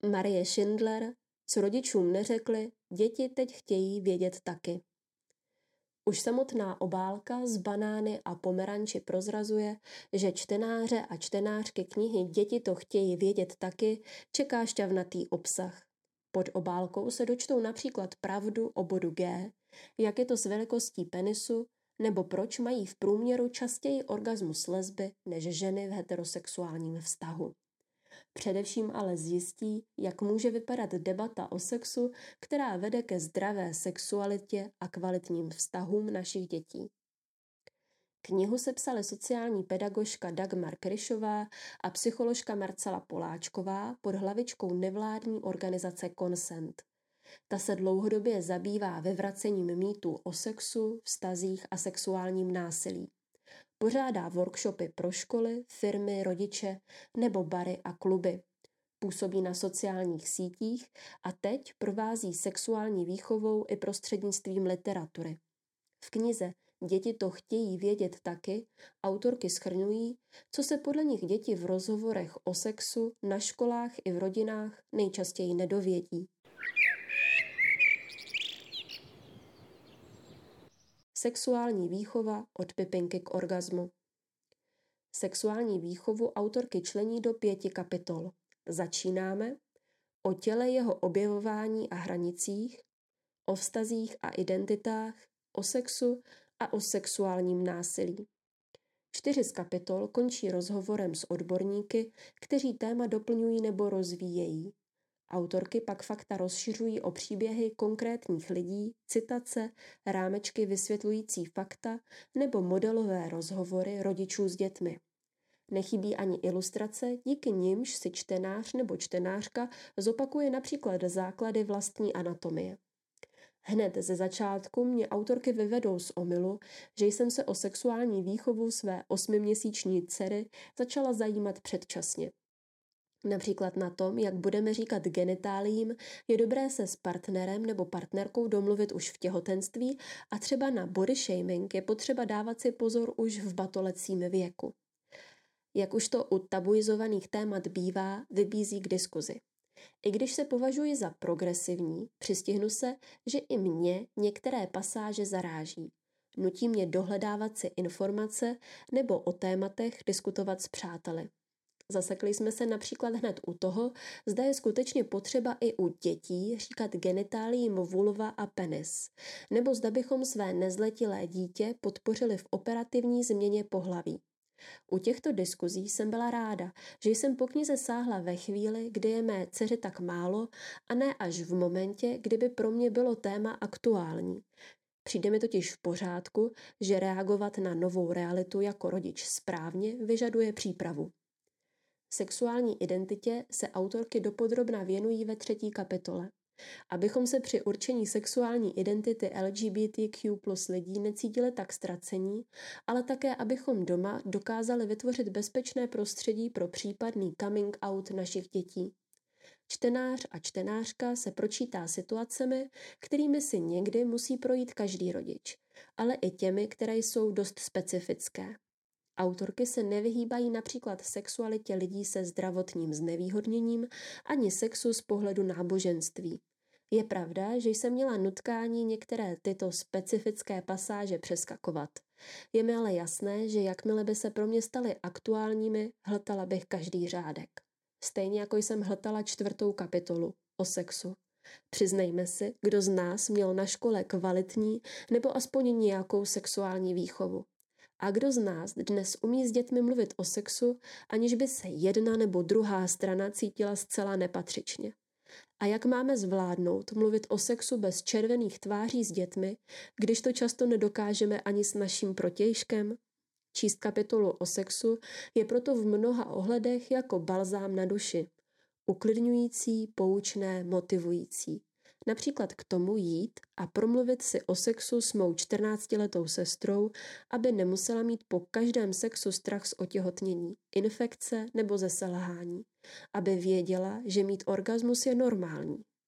Marie Schindler, co rodičům neřekli, děti teď chtějí vědět taky. Už samotná obálka z banány a pomeranči prozrazuje, že čtenáře a čtenářky knihy Děti to chtějí vědět taky čeká šťavnatý obsah. Pod obálkou se dočtou například pravdu o bodu G, jak je to s velikostí penisu, nebo proč mají v průměru častěji orgasmus lesby než ženy v heterosexuálním vztahu. Především ale zjistí, jak může vypadat debata o sexu, která vede ke zdravé sexualitě a kvalitním vztahům našich dětí. Knihu sepsali sociální pedagožka Dagmar Kryšová a psycholožka Marcela Poláčková pod hlavičkou nevládní organizace Consent. Ta se dlouhodobě zabývá vyvracením mýtů o sexu, vztazích a sexuálním násilí. Pořádá workshopy pro školy, firmy, rodiče nebo bary a kluby. Působí na sociálních sítích a teď provází sexuální výchovou i prostřednictvím literatury. V knize Děti to chtějí vědět taky autorky shrnují, co se podle nich děti v rozhovorech o sexu na školách i v rodinách nejčastěji nedovědí. Sexuální výchova od pipinky k orgazmu. Sexuální výchovu autorky člení do 5 kapitol. Začínáme o těle, jeho objevování a hranicích, o vztazích a identitách, o sexu a o sexuálním násilí. 4 z kapitol končí rozhovorem s odborníky, kteří téma doplňují nebo rozvíjejí. Autorky pak fakta rozšiřují o příběhy konkrétních lidí, citace, rámečky vysvětlující fakta nebo modelové rozhovory rodičů s dětmi. Nechybí ani ilustrace, díky nimž si čtenář nebo čtenářka zopakuje například základy vlastní anatomie. Hned ze začátku mě autorky vyvedou z omylu, že jsem se o sexuální výchovu své 8měsíční dcery začala zajímat předčasně. Například na tom, jak budeme říkat genitáliím, je dobré se s partnerem nebo partnerkou domluvit už v těhotenství a třeba na body shaming je potřeba dávat si pozor už v batolecím věku. Jak už to u tabuizovaných témat bývá, vybízí k diskuzi. I když se považuji za progresivní, přistihnu se, že i mě některé pasáže zaráží. Nutí mě dohledávat si informace nebo o tématech diskutovat s přáteli. Zasekli jsme se například hned u toho, zda je skutečně potřeba i u dětí říkat genitáliím vulva a penis, nebo zda bychom své nezletilé dítě podpořili v operativní změně pohlaví. U těchto diskuzí jsem byla ráda, že jsem po knize sáhla ve chvíli, kdy je mé dceři tak málo a ne až v momentě, kdyby pro mě bylo téma aktuální. Přijde mi totiž v pořádku, že reagovat na novou realitu jako rodič správně vyžaduje přípravu. Sexuální identitě se autorky dopodrobna věnují ve 3. kapitole. Abychom se při určení sexuální identity LGBTQ+ lidí necítili tak ztracení, ale také abychom doma dokázali vytvořit bezpečné prostředí pro případný coming out našich dětí. Čtenář a čtenářka se pročítá situacemi, kterými si někdy musí projít každý rodič, ale i těmi, které jsou dost specifické. Autorky se nevyhýbají například sexualitě lidí se zdravotním znevýhodněním ani sexu z pohledu náboženství. Je pravda, že jsem měla nutkání některé tyto specifické pasáže přeskakovat. Je mi ale jasné, že jakmile by se pro mě staly aktuálními, hltala bych každý řádek. Stejně jako jsem hltala 4. kapitolu o sexu. Přiznejme si, kdo z nás měl na škole kvalitní nebo aspoň nějakou sexuální výchovu. A kdo z nás dnes umí s dětmi mluvit o sexu, aniž by se jedna nebo druhá strana cítila zcela nepatřičně? A jak máme zvládnout mluvit o sexu bez červených tváří s dětmi, když to často nedokážeme ani s naším protějškem? Číst kapitolu o sexu je proto v mnoha ohledech jako balzám na duši. Uklidňující, poučné, motivující. Například k tomu jít a promluvit si o sexu s mou 14letou sestrou, aby nemusela mít po každém sexu strach z otěhotnění, infekce nebo ze selhání. Aby věděla, že mít orgasmus je normální.